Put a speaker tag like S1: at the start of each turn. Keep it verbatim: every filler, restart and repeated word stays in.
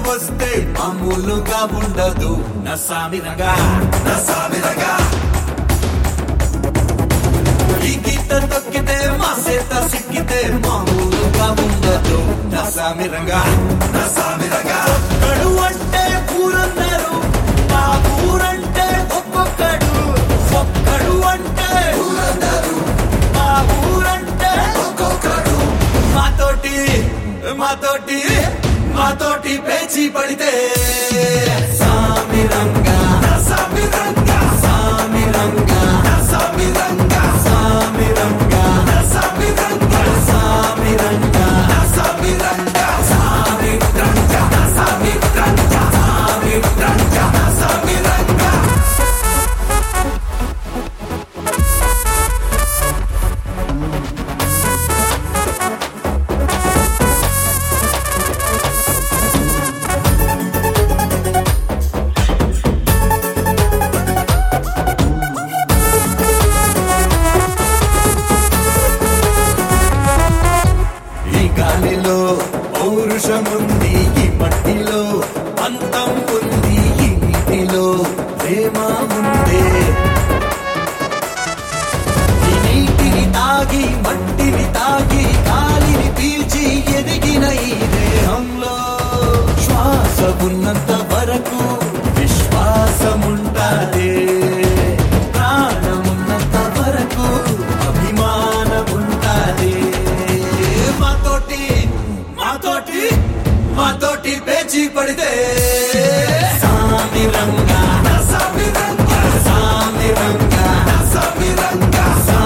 S1: వస్తే మామూలుగా ఉండదు నసామిరంగా నసామిరంగా ఈ గీత తొక్కితే మా సేత సిక్కితే మామూలుగా ఉండదు నసామిరంగా నసామిరంగా ఒక్కడు అంటే ఊరందరూ మా ఊరంటే ఒక్కొక్కడు ఒక్కడు అంటే ఊరందరూ మా ఊరంటే ఒక్కొక్కడు మాతోటి మాతోటి మాతోటి పేచి పడితే సామిరంగా సామిరంగా సామిరంగా సామిరంగా సామిరంగా సామిరంగా సామిరంగా సామిరంగా సామిరంగా సామిరంగా సామిరంగా సామిరంగా గాలిలో పౌరుషముంది ఈ మట్టిలో అంతం ఉంది ఈ నీటిలో ప్రేమ ఉందే ఈ నీటిని తాగి మట్టిని తాగి గాలిని పీల్చి ఎదిగిన ఈ దేహంలో శ్వాస ఉన్నంత వరకు విశ్వాసముంటాదే ప్రాణమున్నంత వరకు అభిమానముంటాదే మాతోటి మాతోటి మాతోటి పేచి పడితే సామిరంగా సామిరంగా సామిరంగా సామిరంగా